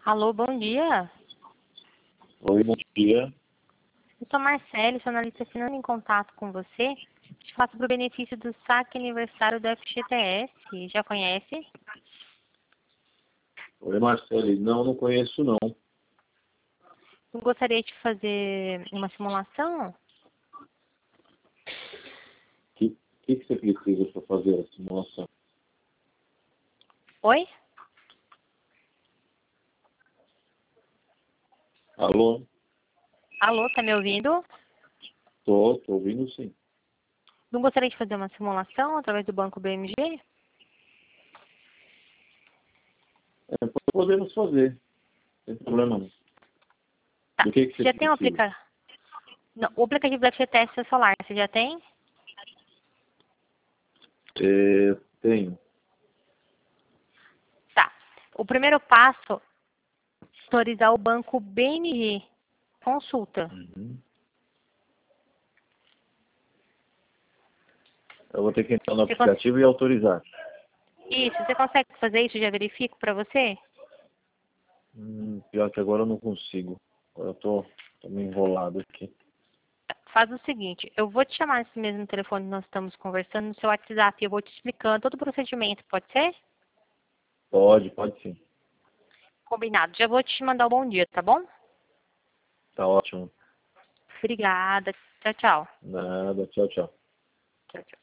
Alô, bom dia. Oi, bom dia. Eu sou Marcele, sou analista financeira em contato com você. Te faço sobre o benefício do saque aniversário do FGTS. Já conhece? Oi, Marcele. Não conheço, não. Eu gostaria de fazer uma simulação? O que você precisa para fazer a simulação? Oi? Alô? Alô, tá me ouvindo? Tô ouvindo sim. Não gostaria de fazer uma simulação através do Banco BMG? Podemos fazer, sem problema não. Tá. Do que Você você já tem um precisa? aplicativo? O aplicativo do FGTS Solar, você já tem? Tenho. Tá. O primeiro passo é autorizar o Banco BMG. Consulta. Uhum. Eu vou ter que entrar no Você cons- aplicativo e autorizar. Isso, você consegue fazer isso? Já verifico para você? Pior que agora eu não consigo. Agora eu tô meio enrolado aqui. Faz o seguinte, eu vou te chamar nesse mesmo telefone que nós estamos conversando, no seu WhatsApp, e eu vou te explicando todo o procedimento, pode ser? Pode sim. Combinado. Já vou te mandar um bom dia, tá bom? Tá ótimo. Obrigada. Tchau, tchau. Nada, tchau. Tchau, tchau.